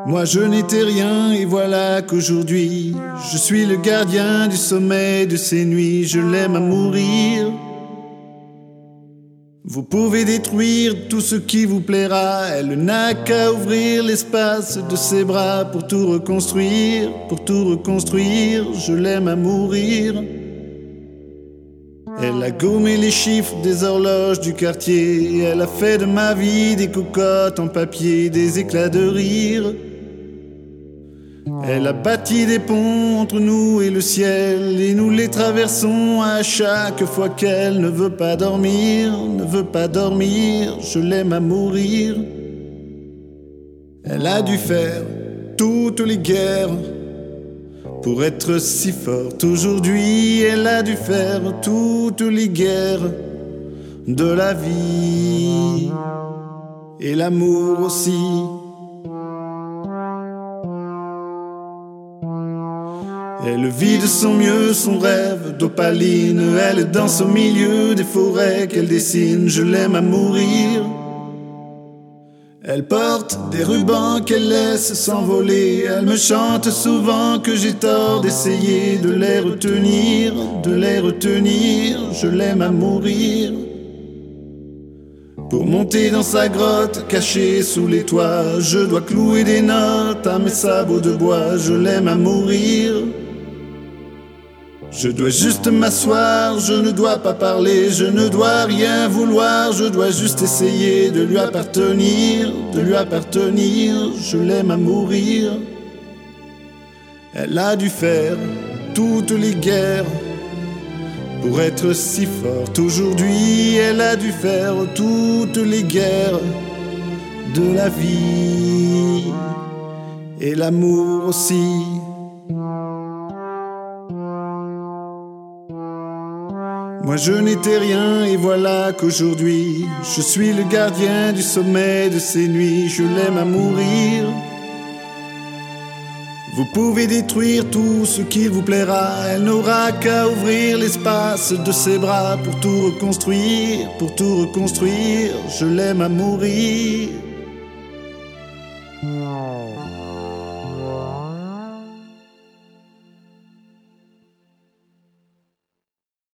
Moi je n'étais rien et voilà qu'aujourd'hui je suis le gardien du sommeil de ces nuits. Je l'aime à mourir. Vous pouvez détruire tout ce qui vous plaira. Elle n'a qu'à ouvrir l'espace de ses bras pour tout reconstruire, pour tout reconstruire. Je l'aime à mourir. Elle a gommé les chiffres des horloges du quartier. Elle a fait de ma vie des cocottes en papier, des éclats de rire. Elle a bâti des ponts entre nous et le ciel, et nous les traversons à chaque fois qu'elle ne veut pas dormir, ne veut pas dormir. Je l'aime à mourir. Elle a dû faire toutes les guerres pour être si forte aujourd'hui. Elle a dû faire toutes les guerres de la vie et l'amour aussi. Elle vit de son mieux son rêve d'opaline. Elle danse au milieu des forêts qu'elle dessine. Je l'aime à mourir. Elle porte des rubans qu'elle laisse s'envoler. Elle me chante souvent que j'ai tort d'essayer de les retenir, de les retenir. Je l'aime à mourir. Pour monter dans sa grotte cachée sous les toits, je dois clouer des notes à mes sabots de bois. Je l'aime à mourir. Je dois juste m'asseoir, je ne dois pas parler, je ne dois rien vouloir, je dois juste essayer de lui appartenir, de lui appartenir. Je l'aime à mourir. Elle a dû faire toutes les guerres pour être si forte aujourd'hui. Elle a dû faire toutes les guerres de la vie et l'amour aussi. Moi je n'étais rien et voilà qu'aujourd'hui je suis le gardien du sommeil de ces nuits. Je l'aime à mourir. Vous pouvez détruire tout ce qui vous plaira. Elle n'aura qu'à ouvrir l'espace de ses bras pour tout reconstruire, pour tout reconstruire. Je l'aime à mourir.